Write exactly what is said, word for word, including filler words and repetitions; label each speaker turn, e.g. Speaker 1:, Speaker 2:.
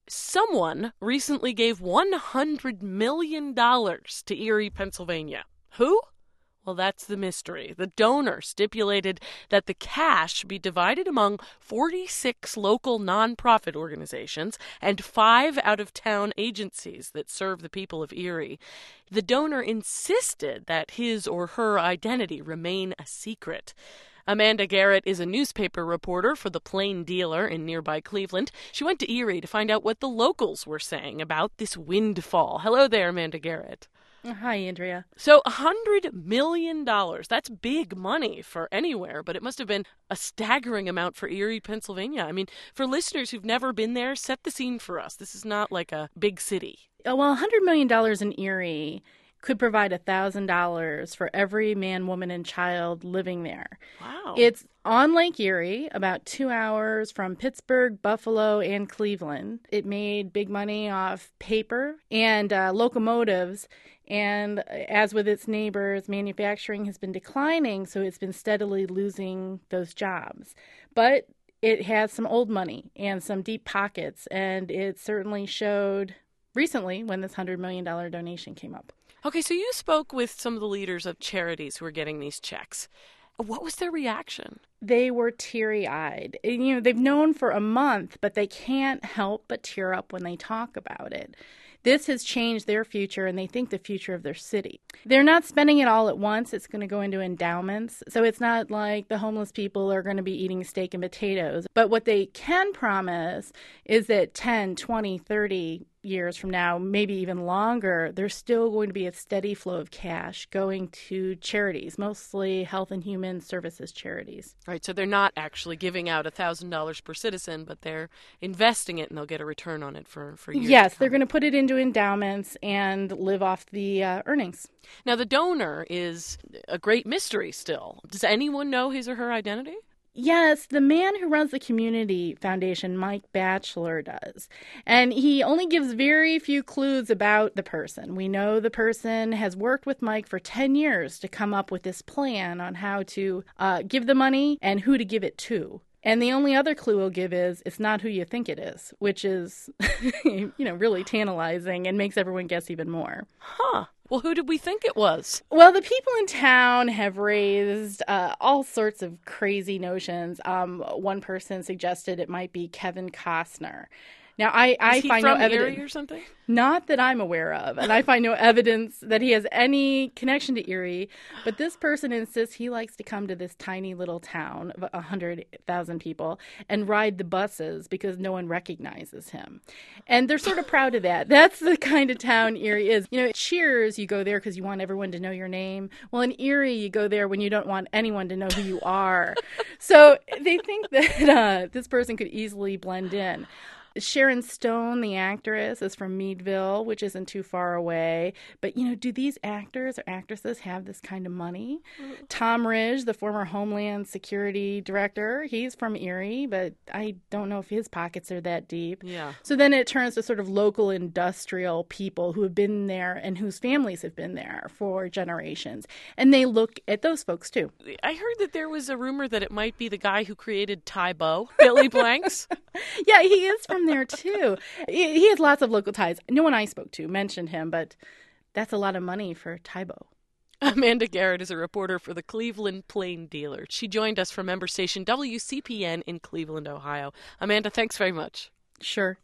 Speaker 1: Someone recently gave one hundred million dollars to Erie, Pennsylvania. Who? Well, that's the mystery. The donor stipulated that the cash be divided among forty-six local nonprofit organizations and five out-of-town agencies that serve the people of Erie. The donor insisted that his or her identity remain a secret. Amanda Garrett is a newspaper reporter for the Plain Dealer in nearby Cleveland. She went to Erie to find out what the locals were saying about this windfall. Hello there, Amanda Garrett.
Speaker 2: Hi, Andrea.
Speaker 1: So one hundred million dollars, that's big money for anywhere, but it must have been a staggering amount for Erie, Pennsylvania. I mean, for listeners who've never been there, set the scene for us. This is not like a big city.
Speaker 2: Well, one hundred million dollars in Erie could provide one thousand dollars for every man, woman, and child living there.
Speaker 1: Wow.
Speaker 2: It's on Lake Erie, about two hours from Pittsburgh, Buffalo, and Cleveland. It made big money off paper and uh, locomotives. And as with its neighbors, manufacturing has been declining, so it's been steadily losing those jobs. But it has some old money and some deep pockets, and it certainly showed recently when this one hundred million dollars donation came up.
Speaker 1: Okay, so you spoke with some of the leaders of charities who are getting these checks. What was their reaction?
Speaker 2: They were teary-eyed. You know, they've known for a month, but they can't help but tear up when they talk about it. This has changed their future, and they think the future of their city. They're not spending it all at once. It's going to go into endowments. So it's not like the homeless people are going to be eating steak and potatoes. But what they can promise is that ten, twenty, thirty years from now, maybe even longer, there's still going to be a steady flow of cash going to charities, mostly health and human services charities.
Speaker 1: Right, so they're not actually giving out one thousand dollars per citizen, but they're investing it and they'll get a return on it for, for years.
Speaker 2: Yes, they're going to put it into endowments and live off the uh, earnings.
Speaker 1: Now, the donor is a great mystery still. Does anyone know his or her identity?
Speaker 2: Yes, the man who runs the community foundation, Mike Batchelor, does. And he only gives very few clues about the person. We know the person has worked with Mike for ten years to come up with this plan on how to uh, give the money and who to give it to. And the only other clue he'll give is it's not who you think it is, which is, you know, really tantalizing and makes everyone guess even more.
Speaker 1: Huh. Well, who did we think it was?
Speaker 2: Well, the people in town have raised uh, all sorts of crazy notions. Um, one person suggested it might be Kevin Costner. Now, I, I
Speaker 1: Is he
Speaker 2: find
Speaker 1: from
Speaker 2: no evidence.
Speaker 1: Erie or something?
Speaker 2: Not that I'm aware of, and I find no evidence that he has any connection to Erie, but this person insists he likes to come to this tiny little town of one hundred thousand people and ride the buses because no one recognizes him. And they're sort of proud of that. That's the kind of town Erie is. You know, at Cheers, you go there because you want everyone to know your name. Well, in Erie, you go there when you don't want anyone to know who you are. So they think that uh, this person could easily blend in. Sharon Stone, the actress, is from Meadville, which isn't too far away. But, you know, do these actors or actresses have this kind of money? Mm-hmm. Tom Ridge, the former Homeland Security Director, he's from Erie, but I don't know if his pockets are that deep.
Speaker 1: Yeah. So
Speaker 2: then it turns to sort of local industrial people who have been there and whose families have been there for generations. And they look at those folks, too.
Speaker 1: I heard that there was a rumor that it might be the guy who created Tybo, Billy Blanks.
Speaker 2: Yeah, he is from there too. He has lots of local ties. No one I spoke to mentioned him, but that's a lot of money for Tybo.
Speaker 1: Amanda Garrett is a reporter for the Cleveland Plain Dealer. She joined us from member station W C P N in Cleveland, Ohio. Amanda, thanks very much.
Speaker 2: Sure.